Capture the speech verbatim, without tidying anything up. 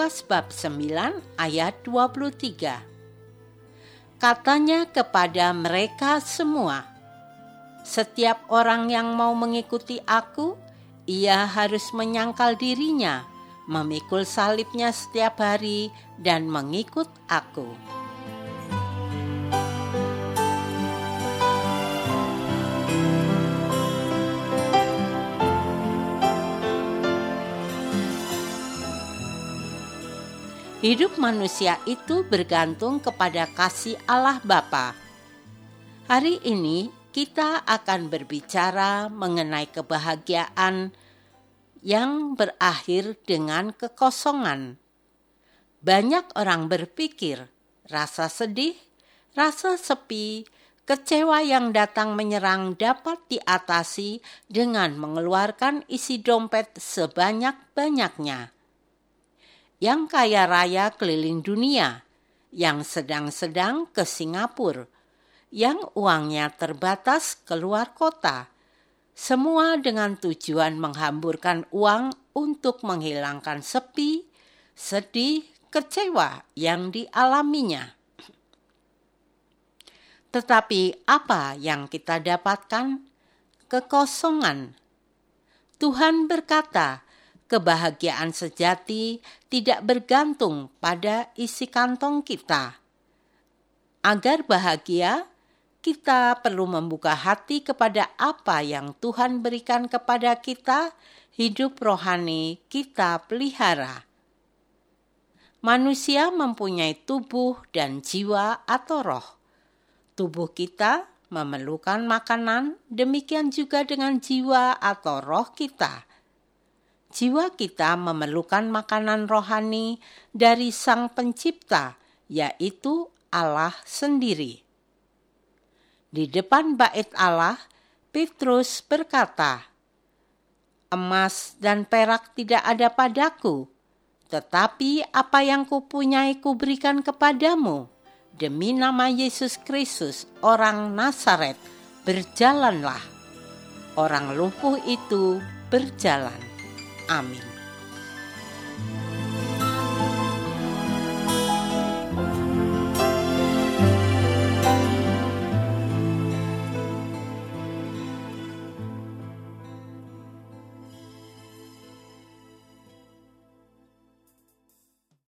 Lukas bab sembilan ayat dua puluh tiga. Katanya kepada mereka semua, "Setiap orang yang mau mengikuti aku, ia harus menyangkal dirinya, memikul salibnya setiap hari dan mengikut aku." Hidup manusia itu bergantung kepada kasih Allah Bapa. Hari ini kita akan berbicara mengenai kebahagiaan yang berakhir dengan kekosongan. Banyak orang berpikir rasa sedih, rasa sepi, kecewa yang datang menyerang dapat diatasi dengan mengeluarkan isi dompet sebanyak-banyaknya. Yang kaya raya keliling dunia, yang sedang-sedang ke Singapura, yang uangnya terbatas keluar kota, semua dengan tujuan menghamburkan uang untuk menghilangkan sepi, sedih, kecewa yang dialaminya. Tetapi apa yang kita dapatkan? Kekosongan. Tuhan berkata, kebahagiaan sejati tidak bergantung pada isi kantong kita. Agar bahagia, kita perlu membuka hati kepada apa yang Tuhan berikan kepada kita, hidup rohani kita pelihara. Manusia mempunyai tubuh dan jiwa atau roh. Tubuh kita memerlukan makanan, demikian juga dengan jiwa atau roh kita. Jiwa kita memerlukan makanan rohani dari Sang Pencipta, yaitu Allah sendiri. Di depan bait Allah, Petrus berkata, "Emas dan perak tidak ada padaku, tetapi apa yang kupunyai kuberikan kepadamu. Demi nama Yesus Kristus, orang Nazaret, berjalanlah." Orang lumpuh itu berjalan. Amin.